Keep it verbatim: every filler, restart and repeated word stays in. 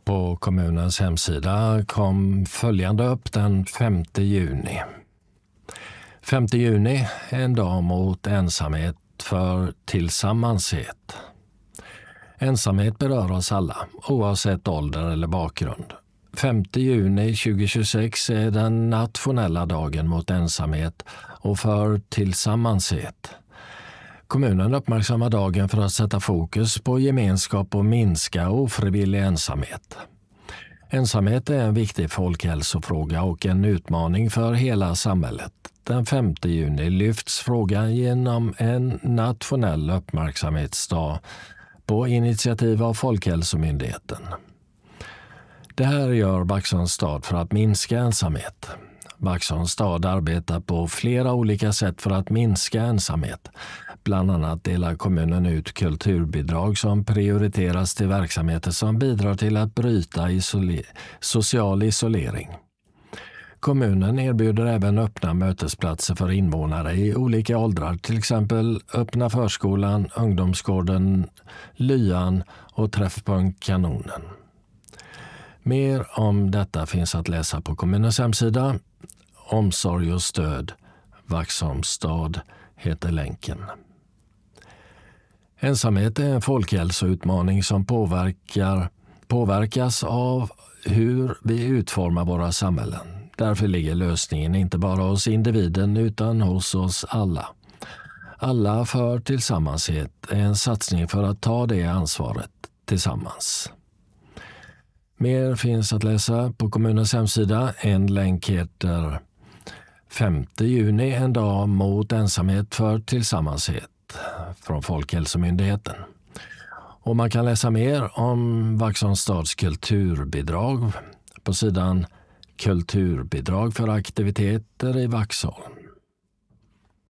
På kommunens hemsida kom följande upp den femte juni. femte juni är en dag mot ensamhet för tillsammanshet. Ensamhet berör oss alla, oavsett ålder eller bakgrund. femte juni tjugohundratjugosex är den nationella dagen mot ensamhet och för tillsammanshet. Kommunen uppmärksammar dagen för att sätta fokus på gemenskap och minska ofrivillig ensamhet. Ensamhet är en viktig folkhälsofråga och en utmaning för hela samhället. Den femte juni lyfts frågan genom en nationell uppmärksamhetsdag på initiativ av Folkhälsomyndigheten. Det här gör Vaxholms stad för att minska ensamhet. Vaxholms stad arbetar på flera olika sätt för att minska ensamhet. Bland annat delar kommunen ut kulturbidrag som prioriteras till verksamheter som bidrar till att bryta isole- social isolering. Kommunen erbjuder även öppna mötesplatser för invånare i olika åldrar, till exempel Öppna förskolan, ungdomsgården, Lyan och Träffpunkt Kanonen. Mer om detta finns att läsa på kommunens hemsida. Omsorg och stöd, Vaxholms stad heter länken. Ensamhet är en folkhälsoutmaning som påverkar, påverkas av hur vi utformar våra samhällen. Därför ligger lösningen inte bara hos individen utan hos oss alla. Alla för tillsammanshet är en satsning för att ta det ansvaret tillsammans. Mer finns att läsa på kommunens hemsida. En länk heter femte juni, en dag mot ensamhet för tillsammanshet från Folkhälsomyndigheten. Och man kan läsa mer om Vaxholms stads kulturbidrag på sidan Kulturbidrag för aktiviteter i Vaxholm.